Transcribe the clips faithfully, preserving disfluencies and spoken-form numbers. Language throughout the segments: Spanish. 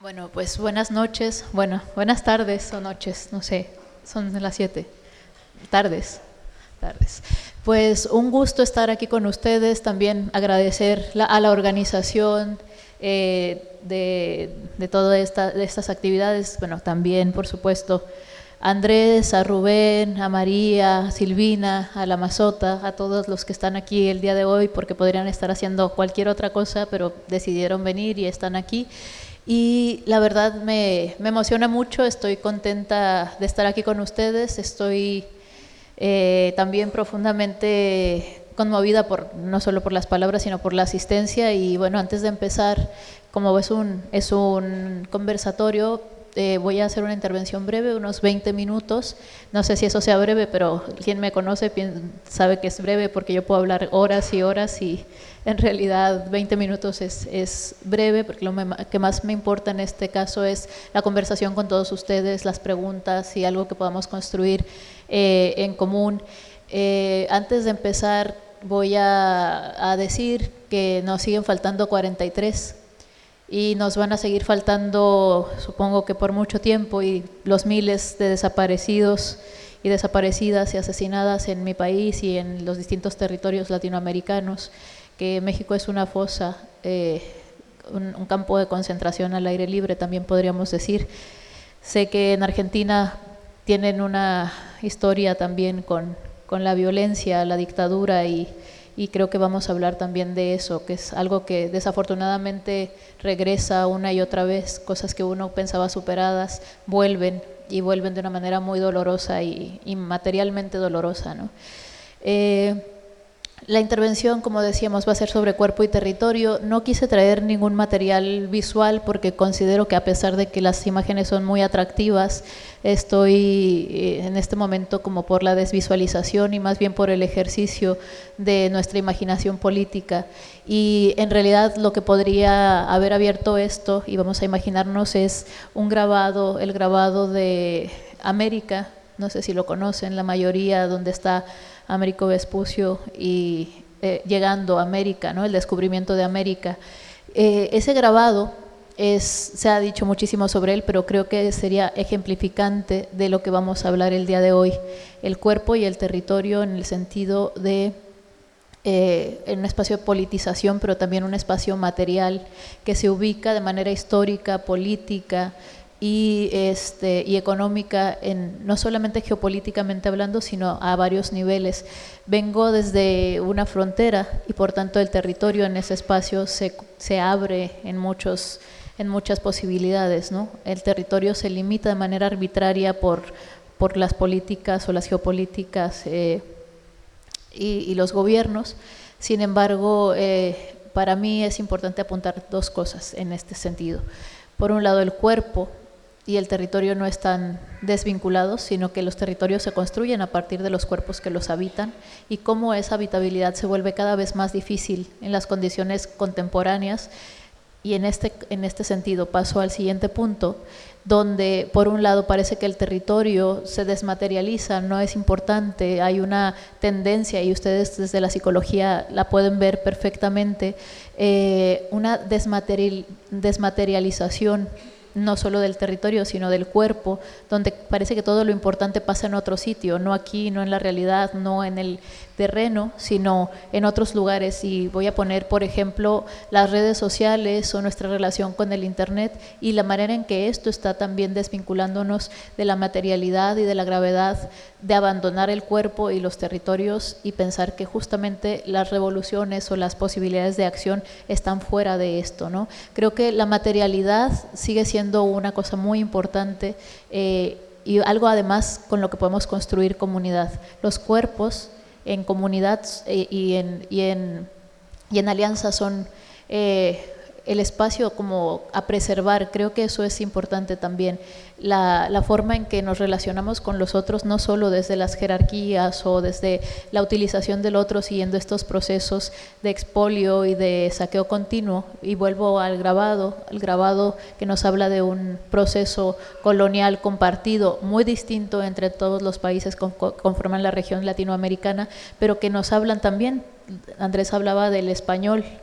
Bueno, pues buenas noches, bueno, buenas tardes o noches, no sé, son las siete, tardes, tardes. Pues un gusto estar aquí con ustedes, también agradecer la, a la organización eh, de, de todas esta, de estas actividades, bueno, también por supuesto a Andrés, a Rubén, a María, a Silvina, a la Mazota, a todos los que están aquí el día de hoy, porque podrían estar haciendo cualquier otra cosa, pero decidieron venir y están aquí. Y la verdad me, me emociona mucho, estoy contenta de estar aquí con ustedes, estoy eh, también profundamente conmovida por, no solo por las palabras, sino por la asistencia. Y bueno, antes de empezar, como es un, es un conversatorio, eh, voy a hacer una intervención breve, unos veinte minutos. No sé si eso sea breve, pero quien me conoce sabe que es breve porque yo puedo hablar horas y horas y en realidad veinte minutos es, es breve, porque lo que más me importa en este caso es la conversación con todos ustedes, las preguntas y algo que podamos construir eh, en común. Eh, antes de empezar voy a, a decir que nos siguen faltando cuarenta y tres y nos van a seguir faltando, supongo que por mucho tiempo, y los miles de desaparecidos y desaparecidas y asesinadas en mi país y en los distintos territorios latinoamericanos, que México es una fosa, eh, un, un campo de concentración al aire libre, también podríamos decir. Sé que en Argentina tienen una historia también con, con la violencia, la dictadura, y, y creo que vamos a hablar también de eso, que es algo que desafortunadamente regresa una y otra vez, cosas que uno pensaba superadas, vuelven, y vuelven de una manera muy dolorosa y, y materialmente dolorosa, ¿no? Eh, La intervención, como decíamos, va a ser sobre cuerpo y territorio. No quise traer ningún material visual porque considero que a pesar de que las imágenes son muy atractivas, estoy en este momento como por la desvisualización y más bien por el ejercicio de nuestra imaginación política. Y en realidad lo que podría haber abierto esto, y vamos a imaginarnos, es un grabado, el grabado de América, no sé si lo conocen, la mayoría, donde está Américo Vespucio y eh, llegando a América, ¿no? El descubrimiento de América. Eh, ese grabado es, se ha dicho muchísimo sobre él, pero creo que sería ejemplificante de lo que vamos a hablar el día de hoy. El cuerpo y el territorio en el sentido de eh, en un espacio de politización, pero también un espacio material que se ubica de manera histórica, política, y, este, y económica, en, no solamente geopolíticamente hablando, sino a varios niveles. Vengo desde una frontera y por tanto el territorio en ese espacio se, se abre en, muchos, en muchas posibilidades, ¿no? El territorio se limita de manera arbitraria por, por las políticas o las geopolíticas eh, y, y los gobiernos. Sin embargo, eh, para mí es importante apuntar dos cosas en este sentido. Por un lado, el cuerpo y el territorio no están desvinculados, sino que los territorios se construyen a partir de los cuerpos que los habitan, y cómo esa habitabilidad se vuelve cada vez más difícil en las condiciones contemporáneas. Y en este, en este sentido paso al siguiente punto, donde por un lado parece que el territorio se desmaterializa, no es importante, hay una tendencia, y ustedes desde la psicología la pueden ver perfectamente, eh, una desmaterial, desmaterialización no solo del territorio, sino del cuerpo, donde parece que todo lo importante pasa en otro sitio, no aquí, no en la realidad, no en el terreno, sino en otros lugares. Y voy a poner, por ejemplo, las redes sociales o nuestra relación con el Internet y la manera en que esto está también desvinculándonos de la materialidad y de la gravedad de abandonar el cuerpo y los territorios y pensar que justamente las revoluciones o las posibilidades de acción están fuera de esto, ¿no? Creo que la materialidad sigue siendo una cosa muy importante eh, y algo además con lo que podemos construir comunidad. Los cuerpos en comunidad eh, y, en, y, en, y en alianza son eh, el espacio como a preservar. Creo que eso es importante también, la, la forma en que nos relacionamos con los otros, no solo desde las jerarquías o desde la utilización del otro, siguiendo estos procesos de expolio y de saqueo continuo. Y vuelvo al grabado, al grabado que nos habla de un proceso colonial compartido, muy distinto entre todos los países que conforman la región latinoamericana, pero que nos hablan también. Andrés hablaba del español,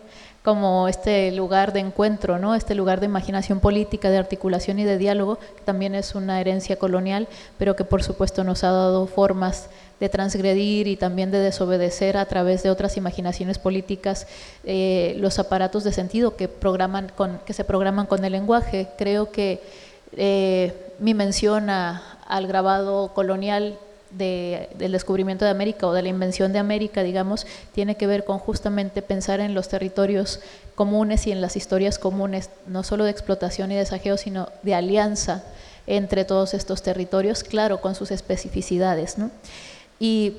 como este lugar de encuentro, ¿no? Este lugar de imaginación política, de articulación y de diálogo, que también es una herencia colonial, pero que por supuesto nos ha dado formas de transgredir y también de desobedecer a través de otras imaginaciones políticas eh, los aparatos de sentido que, programan con, que se programan con el lenguaje. Creo que eh, mi mención a, al grabado colonial De, del descubrimiento de América o de la invención de América, digamos, tiene que ver con justamente pensar en los territorios comunes y en las historias comunes, no solo de explotación y de saqueo, sino de alianza entre todos estos territorios, claro, con sus especificidades, ¿no? Y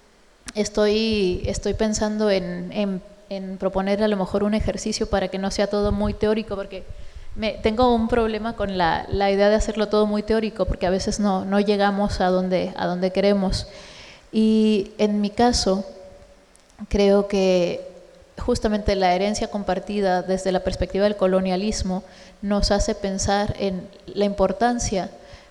estoy, estoy pensando en, en, en proponer a lo mejor un ejercicio para que no sea todo muy teórico, porque Me, tengo un problema con la, la idea de hacerlo todo muy teórico, porque a veces no, no llegamos a donde, a donde queremos. Y en mi caso, creo que justamente la herencia compartida desde la perspectiva del colonialismo nos hace pensar en la importancia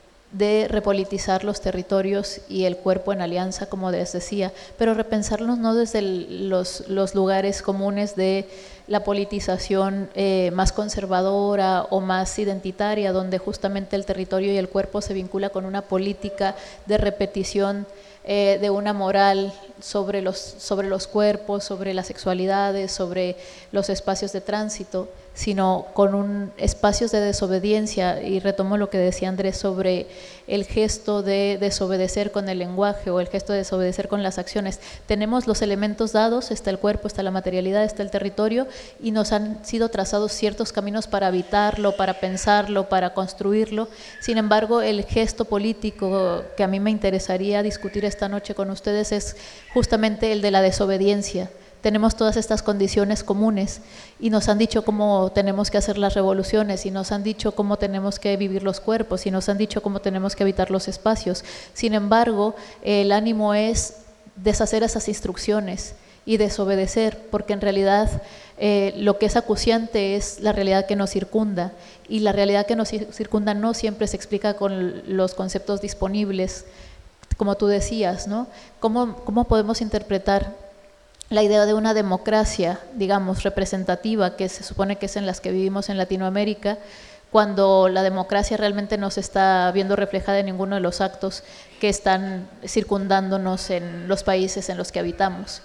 de repolitizar los territorios y el cuerpo en alianza, como les decía, pero repensarlos no desde el, los, los lugares comunes de la politización eh, más conservadora o más identitaria, donde justamente el territorio y el cuerpo se vincula con una política de repetición eh, de una moral sobre los, sobre los cuerpos, sobre las sexualidades, sobre los espacios de tránsito, sino con un, espacios de desobediencia, y retomo lo que decía Andrés sobre el gesto de desobedecer con el lenguaje o el gesto de desobedecer con las acciones. Tenemos los elementos dados, está el cuerpo, está la materialidad, está el territorio, y nos han sido trazados ciertos caminos para habitarlo, para pensarlo, para construirlo. Sin embargo, el gesto político que a mí me interesaría discutir esta noche con ustedes es justamente el de la desobediencia. Tenemos todas estas condiciones comunes y nos han dicho cómo tenemos que hacer las revoluciones, y nos han dicho cómo tenemos que vivir los cuerpos, y nos han dicho cómo tenemos que habitar los espacios. Sin embargo, el ánimo es deshacer esas instrucciones y desobedecer, porque en realidad eh, lo que es acuciante es la realidad que nos circunda, y la realidad que nos circunda no siempre se explica con los conceptos disponibles, como tú decías, ¿no? ¿Cómo, cómo podemos interpretar la idea de una democracia, digamos, representativa, que se supone que es en las que vivimos en Latinoamérica, cuando la democracia realmente no se está viendo reflejada en ninguno de los actos que están circundándonos en los países en los que habitamos?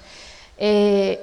Eh,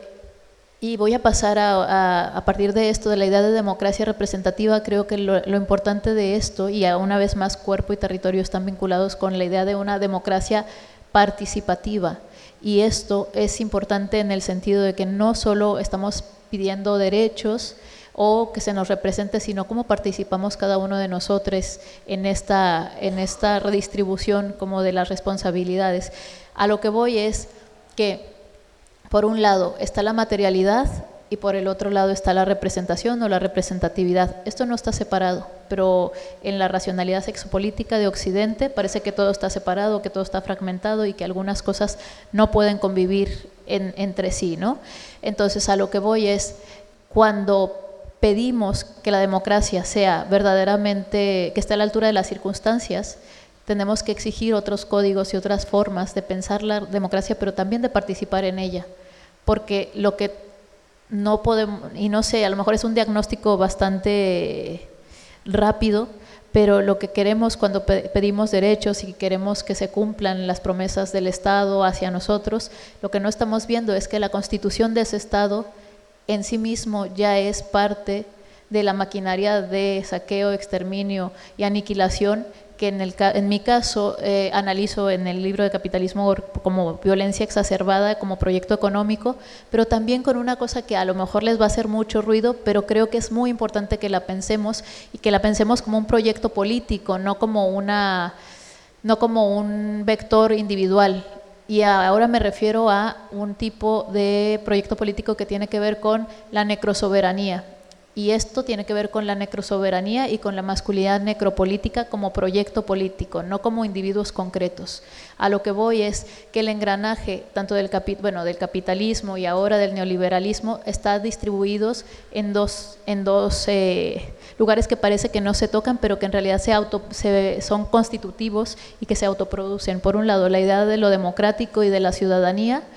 y voy a pasar a, a, a partir de esto, de la idea de democracia representativa. Creo que lo, lo importante de esto, y a una vez más cuerpo y territorio están vinculados con la idea de una democracia participativa. Y esto es importante en el sentido de que no solo estamos pidiendo derechos o que se nos represente, sino cómo participamos cada uno de nosotros en esta, en esta redistribución como de las responsabilidades. A lo que voy es que, por un lado, está la materialidad y por el otro lado está la representación o la representatividad. Esto no está separado, pero en la racionalidad sexopolítica de Occidente parece que todo está separado, que todo está fragmentado y que algunas cosas no pueden convivir en, entre sí, ¿no? Entonces, a lo que voy es, cuando pedimos que la democracia sea verdaderamente, que esté a la altura de las circunstancias, tenemos que exigir otros códigos y otras formas de pensar la democracia, pero también de participar en ella, porque lo que no podemos, y no sé, a lo mejor es un diagnóstico bastante rápido, pero lo que queremos cuando pedimos derechos y queremos que se cumplan las promesas del Estado hacia nosotros, lo que no estamos viendo es que la constitución de ese Estado en sí mismo ya es parte de la maquinaria de saqueo, exterminio y aniquilación, que en, el, en mi caso eh, analizo en el libro de Capitalismo como violencia exacerbada, como proyecto económico, pero también con una cosa que a lo mejor les va a hacer mucho ruido, pero creo que es muy importante que la pensemos, y que la pensemos como un proyecto político, no como, una, no como un vector individual. Y ahora me refiero a un tipo de proyecto político que tiene que ver con la necrosoberanía. Y esto tiene que ver con la necrosoberanía y con la masculinidad necropolítica como proyecto político, no como individuos concretos. A lo que voy es que el engranaje tanto del, capi, bueno, del capitalismo y ahora del neoliberalismo está distribuidos en dos, en dos eh, lugares que parece que no se tocan, pero que en realidad se auto, se, son constitutivos y que se autoproducen. Por un lado, la idea de lo democrático y de la ciudadanía,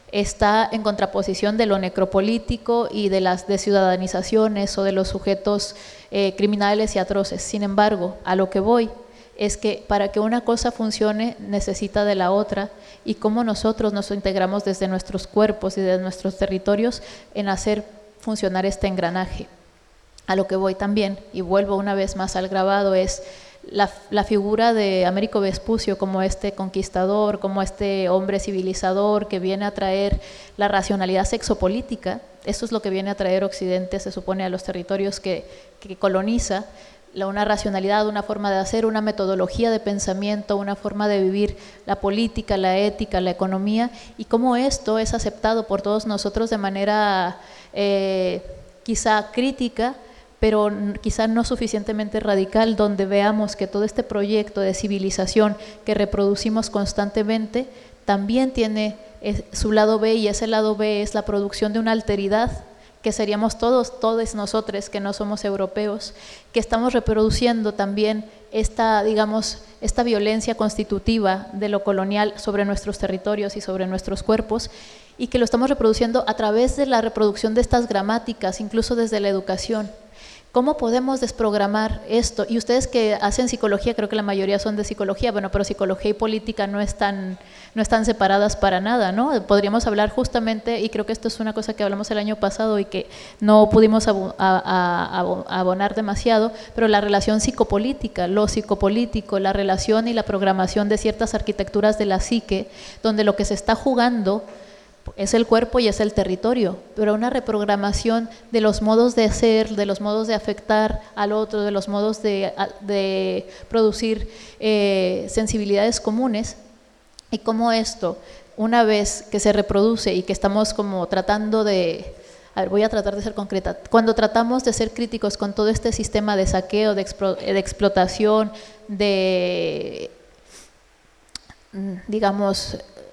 está en contraposición de lo necropolítico y de las desciudadanizaciones o de los sujetos eh, criminales y atroces. Sin embargo, a lo que voy es que para que una cosa funcione necesita de la otra, y cómo nosotros nos integramos desde nuestros cuerpos y desde nuestros territorios en hacer funcionar este engranaje. A lo que voy también, y vuelvo una vez más al grabado, es la, la figura de Américo Vespucio como este conquistador, como este hombre civilizador que viene a traer la racionalidad sexopolítica. Eso es lo que viene a traer Occidente, se supone, a los territorios que, que coloniza. Una racionalidad, una forma de hacer, una metodología de pensamiento, una forma de vivir la política, la ética, la economía, y cómo esto es aceptado por todos nosotros de manera eh, quizá crítica, pero quizá no suficientemente radical, donde veamos que todo este proyecto de civilización que reproducimos constantemente también tiene su lado B, y ese lado B es la producción de una alteridad que seríamos todos, todos nosotros que no somos europeos, que estamos reproduciendo también esta, digamos, esta violencia constitutiva de lo colonial sobre nuestros territorios y sobre nuestros cuerpos, y que lo estamos reproduciendo a través de la reproducción de estas gramáticas, incluso desde la educación. ¿Cómo podemos desprogramar esto? Y ustedes que hacen psicología, creo que la mayoría son de psicología, bueno, pero psicología y política no están, no están separadas para nada, ¿no? Podríamos hablar justamente, y creo que esto es una cosa que hablamos el año pasado y que no pudimos abonar demasiado, pero la relación psicopolítica, lo psicopolítico, la relación y la programación de ciertas arquitecturas de la psique, donde lo que se está jugando es el cuerpo y es el territorio, pero una reprogramación de los modos de ser, de los modos de afectar al otro, de los modos de, de producir eh, sensibilidades comunes, y cómo esto, una vez que se reproduce y que estamos como tratando de, a ver, voy a tratar de ser concreta, cuando tratamos de ser críticos con todo este sistema de saqueo, de, expro, de explotación, de, digamos,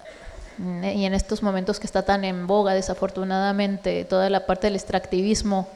y en estos momentos que está tan en boga, desafortunadamente, toda la parte del extractivismo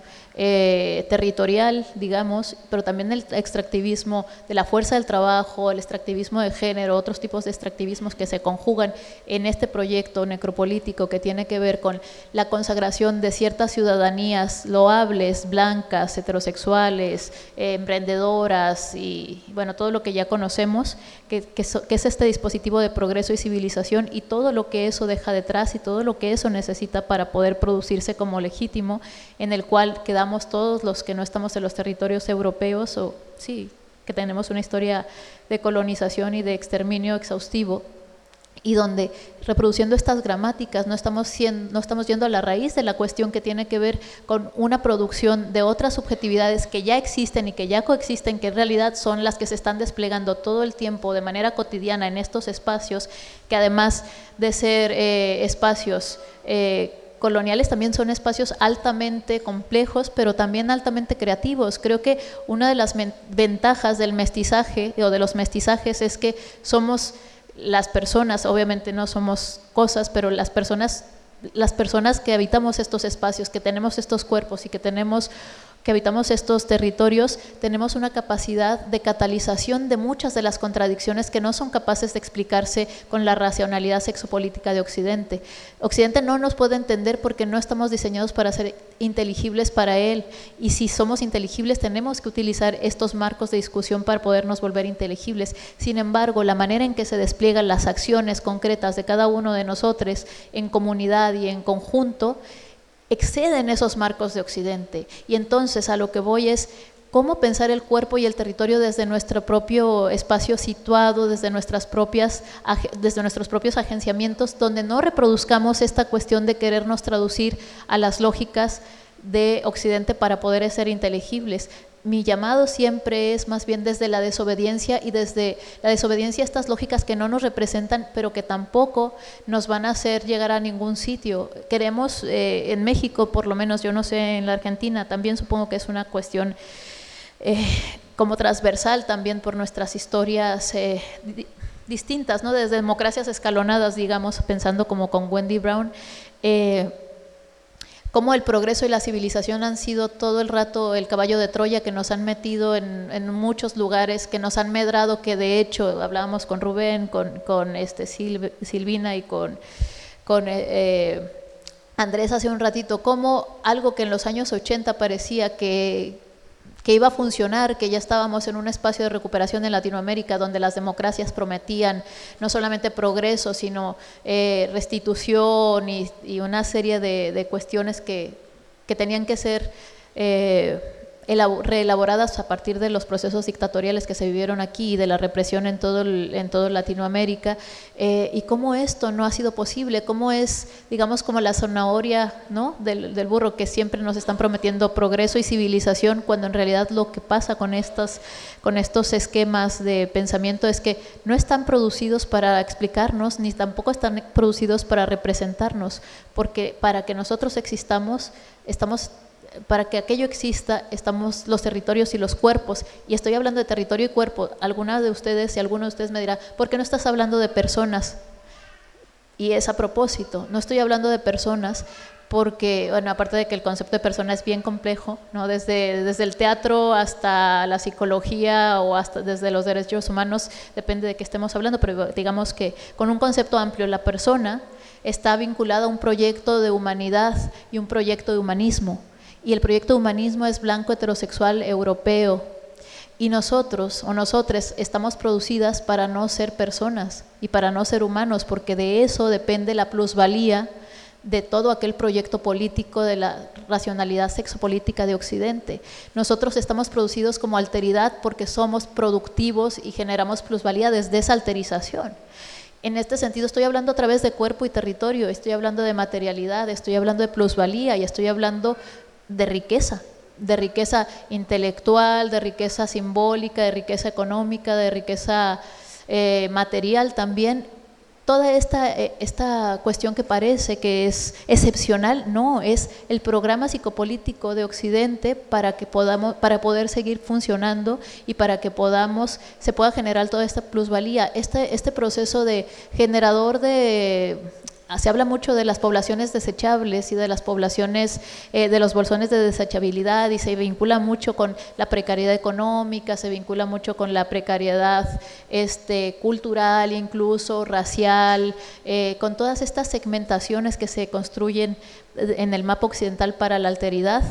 eh, territorial, digamos, pero también el extractivismo de la fuerza del trabajo, el extractivismo de género, otros tipos de extractivismos que se conjugan en este proyecto necropolítico que tiene que ver con la consagración de ciertas ciudadanías loables, blancas, heterosexuales, eh, emprendedoras y, bueno, todo lo que ya conocemos, que, que, so, que es este dispositivo de progreso y civilización, y todo lo que eso deja detrás y todo lo que eso necesita para poder producirse como legítimo, en el cual quedamos todos los que no estamos en los territorios europeos, o sí, que tenemos una historia de colonización y de exterminio exhaustivo, y donde reproduciendo estas gramáticas no estamos, siendo, no estamos yendo a la raíz de la cuestión, que tiene que ver con una producción de otras subjetividades que ya existen y que ya coexisten, que en realidad son las que se están desplegando todo el tiempo de manera cotidiana en estos espacios, que además de ser eh, espacios eh, coloniales, también son espacios altamente complejos, pero también altamente creativos. Creo que una de las ventajas del mestizaje o de los mestizajes es que somos las personas, obviamente no somos cosas, pero las personas, las personas que habitamos estos espacios, que tenemos estos cuerpos y que tenemos que habitamos estos territorios, tenemos una capacidad de catalización de muchas de las contradicciones que no son capaces de explicarse con la racionalidad sexopolítica de Occidente. Occidente no nos puede entender porque no estamos diseñados para ser inteligibles para él, y si somos inteligibles tenemos que utilizar estos marcos de discusión para podernos volver inteligibles. Sin embargo, la manera en que se despliegan las acciones concretas de cada uno de nosotros en comunidad y en conjunto exceden esos marcos de Occidente. Y entonces a lo que voy es cómo pensar el cuerpo y el territorio desde nuestro propio espacio situado, desde, nuestras propias, desde nuestros propios agenciamientos, donde no reproduzcamos esta cuestión de querernos traducir a las lógicas de Occidente para poder ser inteligibles. Mi llamado siempre es más bien desde la desobediencia, y desde la desobediencia a estas lógicas que no nos representan, pero que tampoco nos van a hacer llegar a ningún sitio. Queremos, eh, en México, por lo menos, yo no sé, en la Argentina, también supongo que es una cuestión eh, como transversal también por nuestras historias eh, di distintas, ¿no? Desde democracias escalonadas, digamos, pensando como con Wendy Brown, eh, cómo el progreso y la civilización han sido todo el rato el caballo de Troya que nos han metido en, en muchos lugares, que nos han medrado, que de hecho hablábamos con Rubén, con, con este Sil, Silvina y con, con eh, Andrés hace un ratito, cómo algo que en los años ochenta parecía que, que iba a funcionar, que ya estábamos en un espacio de recuperación en Latinoamérica donde las democracias prometían no solamente progreso, sino eh, restitución y, y una serie de, de cuestiones que, que tenían que ser eh, reelaboradas a partir de los procesos dictatoriales que se vivieron aquí y de la represión en todo, el, en todo Latinoamérica, eh, y cómo esto no ha sido posible, cómo es, digamos, como la zanahoria, ¿no?, del, del burro, que siempre nos están prometiendo progreso y civilización, cuando en realidad lo que pasa con estos, con estos esquemas de pensamiento es que no están producidos para explicarnos, ni tampoco están producidos para representarnos, porque para que nosotros existamos, estamos para que aquello exista, estamos los territorios y los cuerpos, y estoy hablando de territorio y cuerpo. Alguna de ustedes, si alguno de ustedes me dirá, ¿por qué no estás hablando de personas? Y es a propósito, no estoy hablando de personas porque, bueno, aparte de que el concepto de persona es bien complejo, ¿no?, desde, desde el teatro hasta la psicología o hasta desde los derechos humanos, depende de qué estemos hablando, pero digamos que con un concepto amplio, la persona está vinculada a un proyecto de humanidad y un proyecto de humanismo. Y el proyecto de humanismo es blanco, heterosexual, europeo. Y nosotros o nosotras estamos producidas para no ser personas y para no ser humanos, porque de eso depende la plusvalía de todo aquel proyecto político de la racionalidad sexopolítica de Occidente. Nosotros estamos producidos como alteridad porque somos productivos y generamos plusvalía desde esa alterización. En este sentido estoy hablando a través de cuerpo y territorio, estoy hablando de materialidad, estoy hablando de plusvalía y estoy hablando de riqueza, de riqueza intelectual, de riqueza simbólica, de riqueza económica, de riqueza eh, material también. Toda esta, eh, esta cuestión que parece que es excepcional, no, es el programa psicopolítico de Occidente para que podamos, para poder seguir funcionando y para que podamos, se pueda generar toda esta plusvalía. Este, este proceso de generador de... Se habla mucho de las poblaciones desechables y de las poblaciones, eh, de los bolsones de desechabilidad, y se vincula mucho con la precariedad económica, se vincula mucho con la precariedad este, cultural, incluso racial, eh, con todas estas segmentaciones que se construyen en el mapa occidental para la alteridad.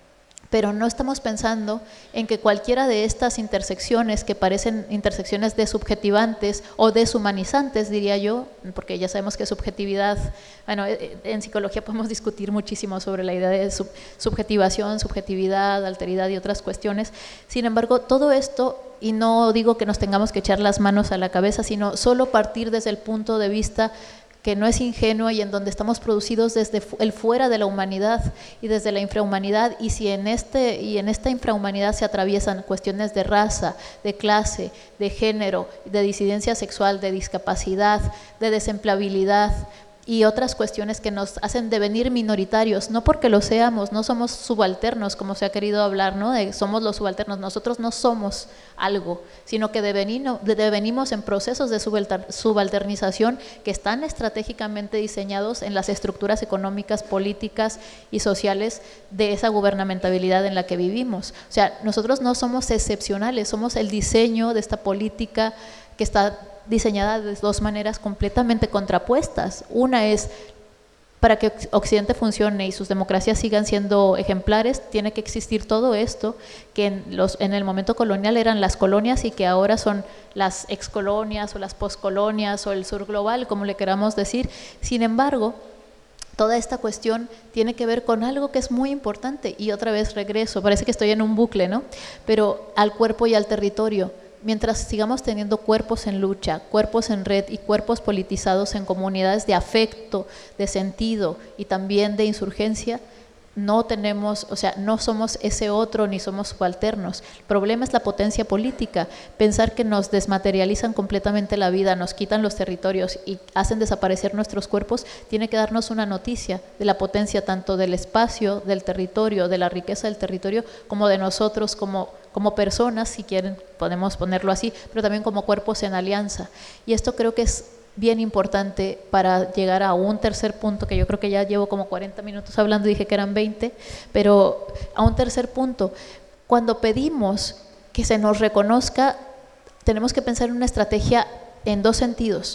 Pero no estamos pensando en que cualquiera de estas intersecciones, que parecen intersecciones desubjetivantes o deshumanizantes, diría yo, porque ya sabemos que subjetividad, bueno, en psicología podemos discutir muchísimo sobre la idea de sub, subjetivación, subjetividad, alteridad y otras cuestiones. Sin embargo, todo esto, y no digo que nos tengamos que echar las manos a la cabeza, sino solo partir desde el punto de vista que no es ingenuo y en donde estamos producidos desde el fuera de la humanidad y desde la infrahumanidad, y si en, este, y en esta infrahumanidad se atraviesan cuestiones de raza, de clase, de género, de disidencia sexual, de discapacidad, de desempleabilidad y otras cuestiones que nos hacen devenir minoritarios, no porque lo seamos, no somos subalternos como se ha querido hablar, ¿no?, de somos los subalternos, nosotros no somos algo, sino que devenino, devenimos en procesos de subalternización que están estratégicamente diseñados en las estructuras económicas, políticas y sociales de esa gubernamentabilidad en la que vivimos. O sea, nosotros no somos excepcionales, somos el diseño de esta política que está diseñada de dos maneras completamente contrapuestas. Una es, para que Occidente funcione y sus democracias sigan siendo ejemplares, tiene que existir todo esto que en, los, en el momento colonial eran las colonias y que ahora son las excolonias o las poscolonias o el sur global, como le queramos decir. Sin embargo, toda esta cuestión tiene que ver con algo que es muy importante, y otra vez regreso, parece que estoy en un bucle, ¿no?, pero al cuerpo y al territorio. Mientras sigamos teniendo cuerpos en lucha, cuerpos en red y cuerpos politizados en comunidades de afecto, de sentido y también de insurgencia, no tenemos, o sea, no somos ese otro ni somos subalternos. El problema es la potencia política, pensar que nos desmaterializan completamente la vida, nos quitan los territorios y hacen desaparecer nuestros cuerpos, tiene que darnos una noticia de la potencia tanto del espacio, del territorio, de la riqueza del territorio, como de nosotros como como personas, si quieren podemos ponerlo así, pero también como cuerpos en alianza. Y esto creo que es bien importante para llegar a un tercer punto, que yo creo que ya llevo como cuarenta minutos hablando y dije que eran veinte, pero a un tercer punto. Cuando pedimos que se nos reconozca, tenemos que pensar en una estrategia en dos sentidos.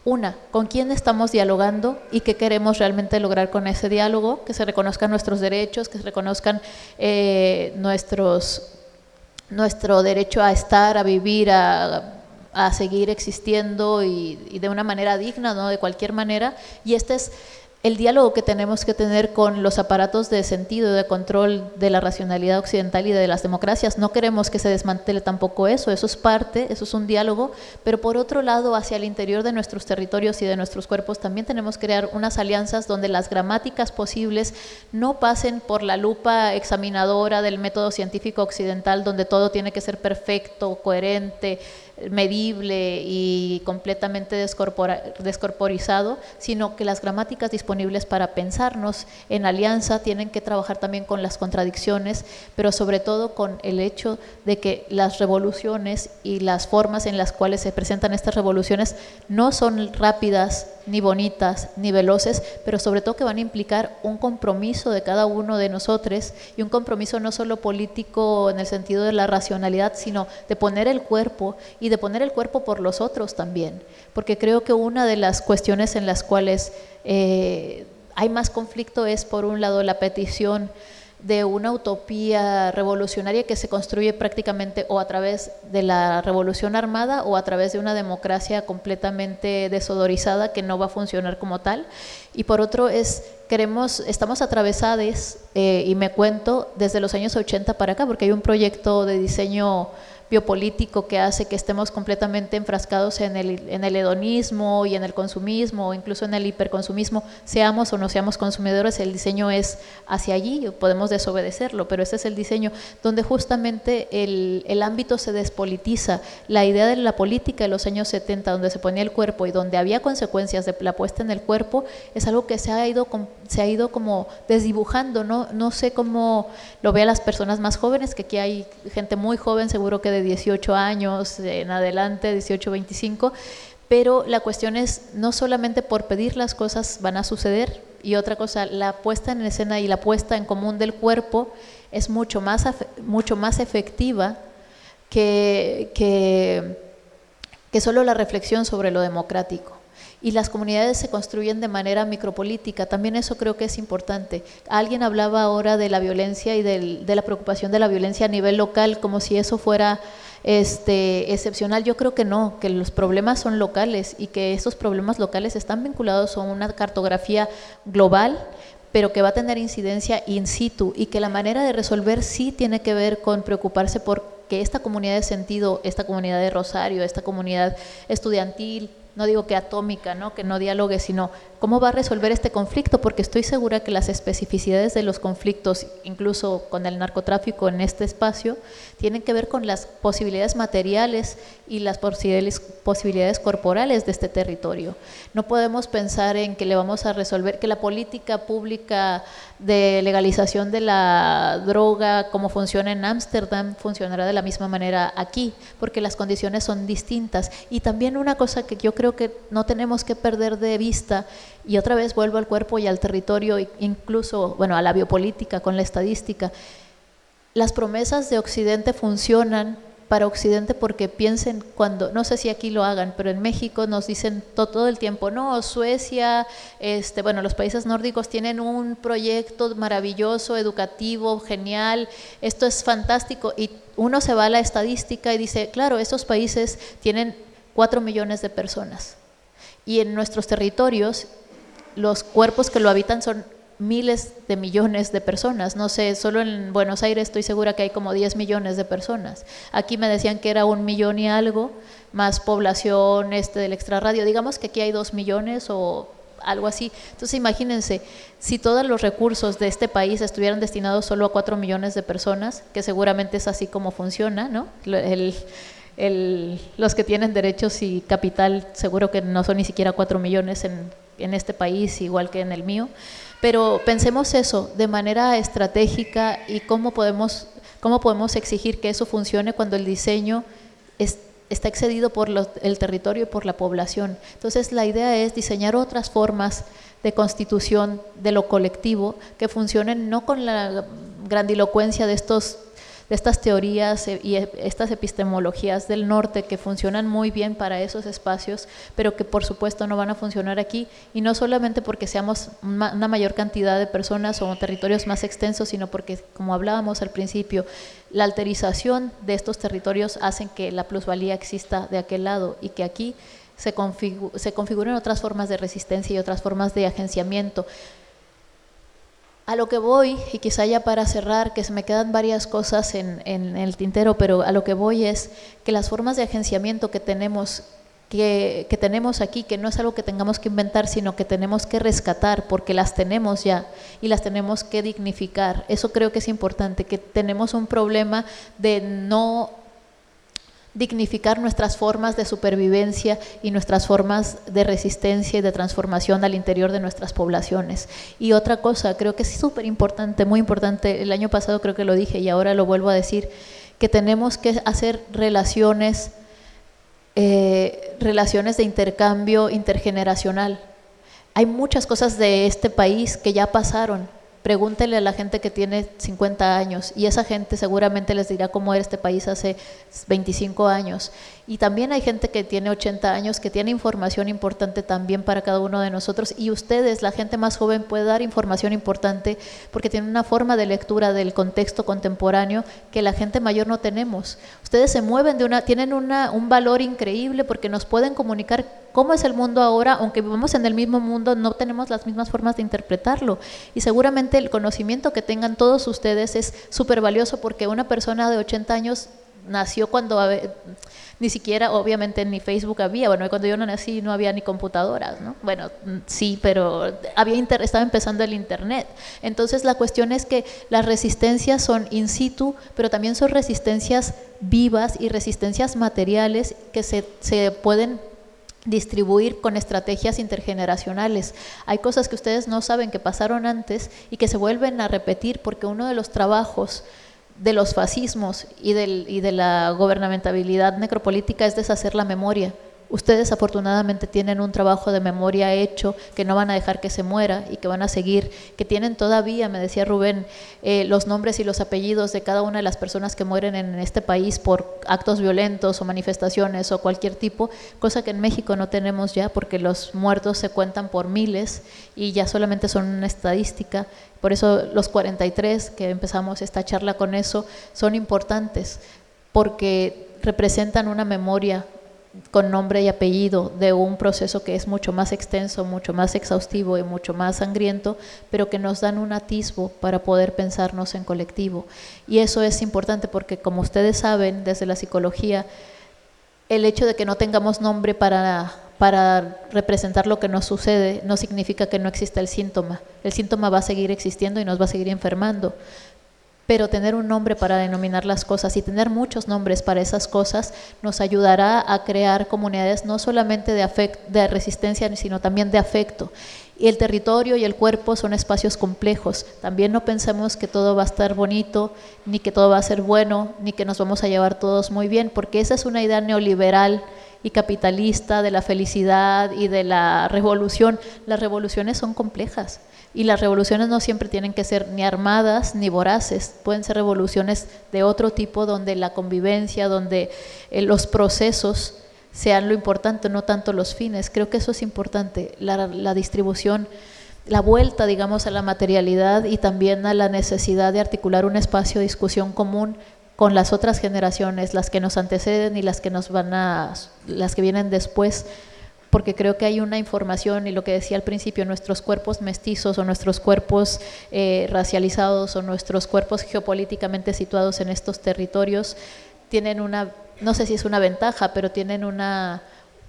Una, ¿con quién estamos dialogando y qué queremos realmente lograr con ese diálogo? Que se reconozcan nuestros derechos, que se reconozcan eh, nuestros, nuestro derecho a estar, a vivir, a, a seguir existiendo y, y de una manera digna, ¿no? De cualquier manera. Y este es el diálogo que tenemos que tener con los aparatos de sentido, de control de la racionalidad occidental y de las democracias. No queremos que se desmantele tampoco eso, eso es parte, eso es un diálogo, pero por otro lado, hacia el interior de nuestros territorios y de nuestros cuerpos, también tenemos que crear unas alianzas donde las gramáticas posibles no pasen por la lupa examinadora del método científico occidental, donde todo tiene que ser perfecto, coherente, medible y completamente descorporizado, sino que las gramáticas disponibles para pensarnos en alianza tienen que trabajar también con las contradicciones, pero sobre todo con el hecho de que las revoluciones y las formas en las cuales se presentan estas revoluciones no son rápidas, ni bonitas, ni veloces, pero sobre todo que van a implicar un compromiso de cada uno de nosotros, y un compromiso no solo político en el sentido de la racionalidad, sino de poner el cuerpo, y de poner el cuerpo por los otros también, porque creo que una de las cuestiones en las cuales eh, hay más conflicto es, por un lado, la petición de una utopía revolucionaria que se construye prácticamente o a través de la revolución armada o a través de una democracia completamente desodorizada que no va a funcionar como tal. Y por otro es, queremos, estamos atravesados, eh, y me cuento, desde los años ochenta para acá, porque hay un proyecto de diseño biopolítico que hace que estemos completamente enfrascados en el, en el hedonismo y en el consumismo, o incluso en el hiperconsumismo, seamos o no seamos consumidores, el diseño es hacia allí, podemos desobedecerlo, pero ese es el diseño donde justamente el, el ámbito se despolitiza. La idea de la política de los años setenta, donde se ponía el cuerpo y donde había consecuencias de la puesta en el cuerpo, es algo que se ha ido, se ha ido como desdibujando, ¿no? No sé cómo lo vean las personas más jóvenes, que aquí hay gente muy joven, seguro que de dieciocho años en adelante, dieciocho, veinticinco, pero la cuestión es, no solamente por pedir las cosas van a suceder, y otra cosa, la puesta en escena y la puesta en común del cuerpo es mucho más, mucho más efectiva que, que, que solo la reflexión sobre lo democrático. Y las comunidades se construyen de manera micropolítica, también eso creo que es importante. Alguien hablaba ahora de la violencia y del, de la preocupación de la violencia a nivel local, como si eso fuera este, excepcional. Yo creo que no, que los problemas son locales y que esos problemas locales están vinculados a una cartografía global, pero que va a tener incidencia in situ, y que la manera de resolver sí tiene que ver con preocuparse por que esta comunidad de sentido, esta comunidad de Rosario, esta comunidad estudiantil, no digo que atómica, ¿no? Que no dialogue, sino cómo va a resolver este conflicto, porque estoy segura que las especificidades de los conflictos, incluso con el narcotráfico en este espacio, tienen que ver con las posibilidades materiales y las posibilidades, posibilidades corporales de este territorio. No podemos pensar en que le vamos a resolver, que la política pública de legalización de la droga, como funciona en Ámsterdam, funcionará de la misma manera aquí, porque las condiciones son distintas. Y también una cosa que yo creo que no tenemos que perder de vista, y otra vez vuelvo al cuerpo y al territorio, incluso, bueno, a la biopolítica con la estadística. Las promesas de Occidente funcionan para Occidente porque piensen cuando, no sé si aquí lo hagan, pero en México nos dicen todo, todo el tiempo, no, Suecia, este, bueno, los países nórdicos tienen un proyecto maravilloso, educativo, genial, esto es fantástico, y uno se va a la estadística y dice, claro, estos países tienen cuatro millones de personas, y en nuestros territorios los cuerpos que lo habitan son miles de millones de personas. No sé, solo en Buenos Aires estoy segura que hay como diez millones de personas. Aquí me decían que era un millón y algo, más población este del extrarradio. Digamos que aquí hay dos millones o algo así. Entonces imagínense, si todos los recursos de este país estuvieran destinados solo a cuatro millones de personas, que seguramente es así como funciona, ¿no? El, el, los que tienen derechos y capital seguro que no son ni siquiera cuatro millones en, en este país, igual que en el mío. Pero pensemos eso de manera estratégica, y cómo podemos, cómo podemos exigir que eso funcione cuando el diseño es, está excedido por los, el territorio y por la población. Entonces la idea es diseñar otras formas de constitución de lo colectivo que funcionen no con la grandilocuencia de estos de estas teorías y estas epistemologías del norte que funcionan muy bien para esos espacios, pero que por supuesto no van a funcionar aquí, y no solamente porque seamos una mayor cantidad de personas o territorios más extensos, sino porque, como hablábamos al principio, la alterización de estos territorios hacen que la plusvalía exista de aquel lado y que aquí se, configu se configuren otras formas de resistencia y otras formas de agenciamiento. A lo que voy, y quizá ya para cerrar, que se me quedan varias cosas en, en el tintero, pero a lo que voy es que las formas de agenciamiento que tenemos, que, que tenemos aquí, que no es algo que tengamos que inventar, sino que tenemos que rescatar, porque las tenemos ya y las tenemos que dignificar. Eso creo que es importante, que tenemos un problema de no dignificar nuestras formas de supervivencia y nuestras formas de resistencia y de transformación al interior de nuestras poblaciones. Y otra cosa, creo que es súper importante, muy importante, el año pasado creo que lo dije y ahora lo vuelvo a decir, que tenemos que hacer relaciones, eh, relaciones de intercambio intergeneracional. Hay muchas cosas de este país que ya pasaron. Pregúntenle a la gente que tiene cincuenta años y esa gente seguramente les dirá cómo era este país hace veinticinco años. Y también hay gente que tiene ochenta años que tiene información importante también para cada uno de nosotros, y ustedes, la gente más joven, puede dar información importante porque tienen una forma de lectura del contexto contemporáneo que la gente mayor no tenemos. Ustedes se mueven de una, tienen una, un valor increíble porque nos pueden comunicar cómo es el mundo ahora, aunque vivamos en el mismo mundo, no tenemos las mismas formas de interpretarlo, y seguramente el conocimiento que tengan todos ustedes es súper valioso porque una persona de ochenta años nació cuando ni siquiera, obviamente, ni Facebook había. Bueno, cuando yo no nací no había ni computadoras, ¿no? Bueno, sí, pero había inter, estaba empezando el internet. Entonces la cuestión es que las resistencias son in situ, pero también son resistencias vivas y resistencias materiales que se, se pueden distribuir con estrategias intergeneracionales. Hay cosas que ustedes no saben que pasaron antes y que se vuelven a repetir porque uno de los trabajos de los fascismos y, del, y de la gobernamentabilidad necropolítica es deshacer la memoria. Ustedes afortunadamente tienen un trabajo de memoria hecho que no van a dejar que se muera y que van a seguir, que tienen todavía, me decía Rubén, eh, los nombres y los apellidos de cada una de las personas que mueren en este país por actos violentos o manifestaciones o cualquier tipo, cosa que en México no tenemos ya porque los muertos se cuentan por miles y ya solamente son una estadística. Por eso los cuarenta y tres, que empezamos esta charla con eso, son importantes porque representan una memoria con nombre y apellido de un proceso que es mucho más extenso, mucho más exhaustivo y mucho más sangriento, pero que nos dan un atisbo para poder pensarnos en colectivo. Y eso es importante porque, como ustedes saben, desde la psicología, el hecho de que no tengamos nombre para, para representar lo que nos sucede no significa que no exista el síntoma. El síntoma va a seguir existiendo y nos va a seguir enfermando. Pero tener un nombre para denominar las cosas y tener muchos nombres para esas cosas nos ayudará a crear comunidades no solamente de, afect, de resistencia, sino también de afecto. Y el territorio y el cuerpo son espacios complejos. También no pensemos que todo va a estar bonito, ni que todo va a ser bueno, ni que nos vamos a llevar todos muy bien, porque esa es una idea neoliberal y capitalista de la felicidad y de la revolución. Las revoluciones son complejas. Y las revoluciones no siempre tienen que ser ni armadas ni voraces, pueden ser revoluciones de otro tipo donde la convivencia, donde eh, los procesos sean lo importante, no tanto los fines. Creo que eso es importante, la, la distribución, la vuelta, digamos, a la materialidad y también a la necesidad de articular un espacio de discusión común con las otras generaciones, las que nos anteceden y las que nos van a, las que vienen después. Porque creo que hay una información, y lo que decía al principio, nuestros cuerpos mestizos o nuestros cuerpos eh, racializados o nuestros cuerpos geopolíticamente situados en estos territorios tienen una, no sé si es una ventaja, pero tienen una,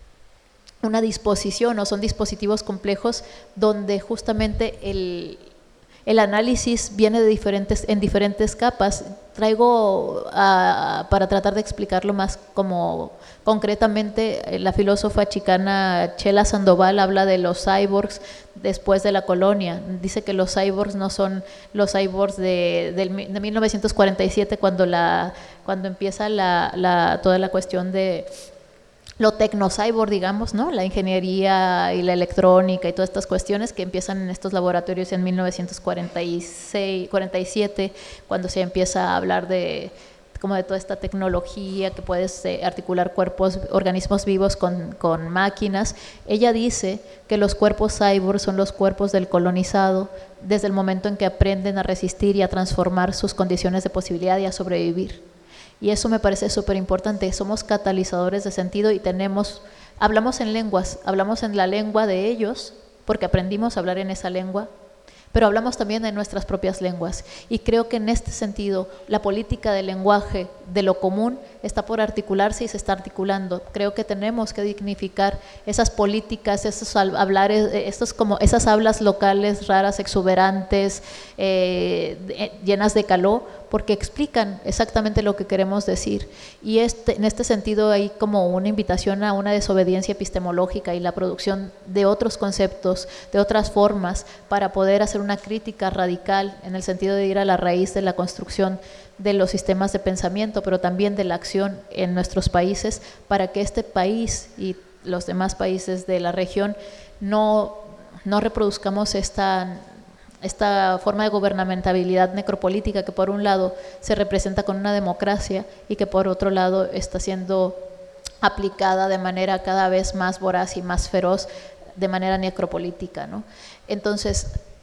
una disposición o son dispositivos complejos donde justamente el, el análisis viene de diferentes, en diferentes capas. Traigo a, para tratar de explicarlo más como concretamente, la filósofa chicana Chela Sandoval habla de los cyborgs después de la colonia. Dice que los cyborgs no son los cyborgs de, de, de mil novecientos cuarenta y siete cuando, la, cuando empieza la, la, toda la cuestión de lo tecnocyborg, digamos, ¿no? La ingeniería y la electrónica y todas estas cuestiones que empiezan en estos laboratorios en mil novecientos cuarenta y seis, cuarenta y siete, cuando se empieza a hablar de como de toda esta tecnología que puedes eh, articular cuerpos, organismos vivos con, con máquinas. Ella dice que los cuerpos cyborg son los cuerpos del colonizado desde el momento en que aprenden a resistir y a transformar sus condiciones de posibilidad y a sobrevivir. Y eso me parece súper importante. Somos catalizadores de sentido y tenemos, hablamos en lenguas, hablamos en la lengua de ellos porque aprendimos a hablar en esa lengua, pero hablamos también en nuestras propias lenguas. Y creo que en este sentido la política del lenguaje, de lo común, está por articularse y se está articulando. Creo que tenemos que dignificar esas políticas, esos hablares, estos como esas hablas locales raras, exuberantes, eh, llenas de calor, porque explican exactamente lo que queremos decir. Y este, en este sentido hay como una invitación a una desobediencia epistemológica y la producción de otros conceptos, de otras formas, para poder hacer una crítica radical en el sentido de ir a la raíz de la construcción de los sistemas de pensamiento, pero también de la acción en nuestros países, para que este país y los demás países de la región no, no reproduzcamos esta, esta forma de gubernamentabilidad necropolítica que por un lado se representa con una democracia y que por otro lado está siendo aplicada de manera cada vez más voraz y más feroz, de manera necropolítica, ¿no? Entonces,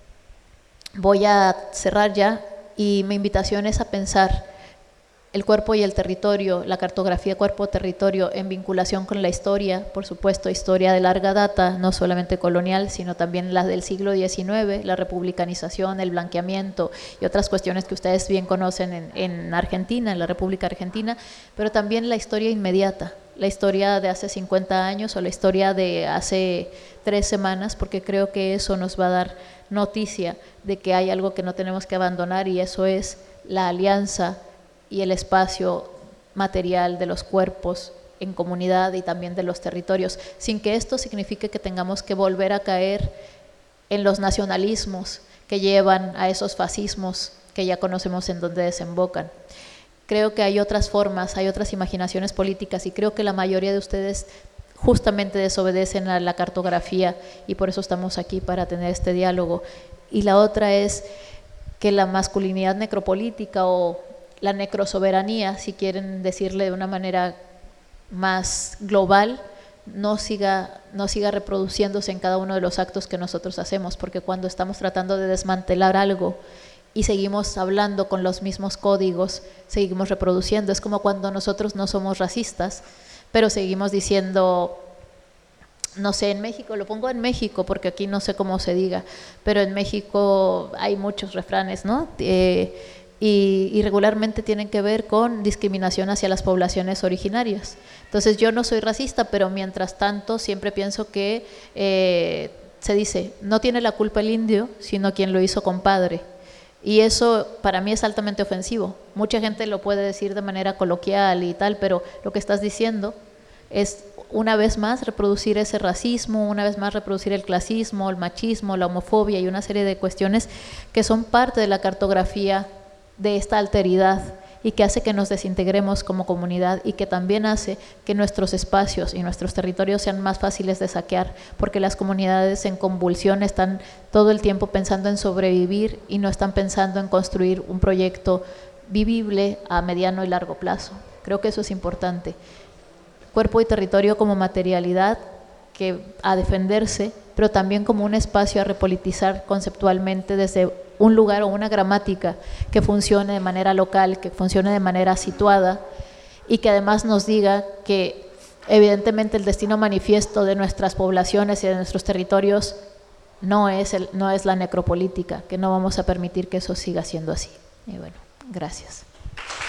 voy a cerrar ya. Y mi invitación es a pensar el cuerpo y el territorio, la cartografía cuerpo-territorio en vinculación con la historia, por supuesto, historia de larga data, no solamente colonial, sino también la del siglo diecinueve, la republicanización, el blanqueamiento y otras cuestiones que ustedes bien conocen en, en Argentina, en la República Argentina, pero también la historia inmediata, la historia de hace cincuenta años o la historia de hace tres semanas, porque creo que eso nos va a dar noticia de que hay algo que no tenemos que abandonar, y eso es la alianza y el espacio material de los cuerpos en comunidad y también de los territorios, sin que esto signifique que tengamos que volver a caer en los nacionalismos que llevan a esos fascismos que ya conocemos en donde desembocan. Creo que hay otras formas, hay otras imaginaciones políticas, y creo que la mayoría de ustedes justamente desobedecen a la cartografía, y por eso estamos aquí, para tener este diálogo. Y la otra es que la masculinidad necropolítica o la necrosoberanía, si quieren decirle de una manera más global, no siga, no siga reproduciéndose en cada uno de los actos que nosotros hacemos, porque cuando estamos tratando de desmantelar algo y seguimos hablando con los mismos códigos, seguimos reproduciendo. Es como cuando nosotros no somos racistas, pero seguimos diciendo, no sé, en México, lo pongo en México porque aquí no sé cómo se diga, pero en México hay muchos refranes, ¿no? Eh, y, y regularmente tienen que ver con discriminación hacia las poblaciones originarias. Entonces yo no soy racista, pero mientras tanto siempre pienso que eh, se dice, no tiene la culpa el indio, sino quien lo hizo compadre. Y eso para mí es altamente ofensivo. Mucha gente lo puede decir de manera coloquial y tal, pero lo que estás diciendo es una vez más reproducir ese racismo, una vez más reproducir el clasismo, el machismo, la homofobia y una serie de cuestiones que son parte de la cartografía de esta alteridad y que hace que nos desintegremos como comunidad, y que también hace que nuestros espacios y nuestros territorios sean más fáciles de saquear, porque las comunidades en convulsión están todo el tiempo pensando en sobrevivir y no están pensando en construir un proyecto vivible a mediano y largo plazo. Creo que eso es importante. Cuerpo y territorio como materialidad que a defenderse, pero también como un espacio a repolitizar conceptualmente desde un lugar o una gramática que funcione de manera local, que funcione de manera situada, y que además nos diga que evidentemente el destino manifiesto de nuestras poblaciones y de nuestros territorios no es, el, no es la necropolítica, que no vamos a permitir que eso siga siendo así. Y bueno, gracias.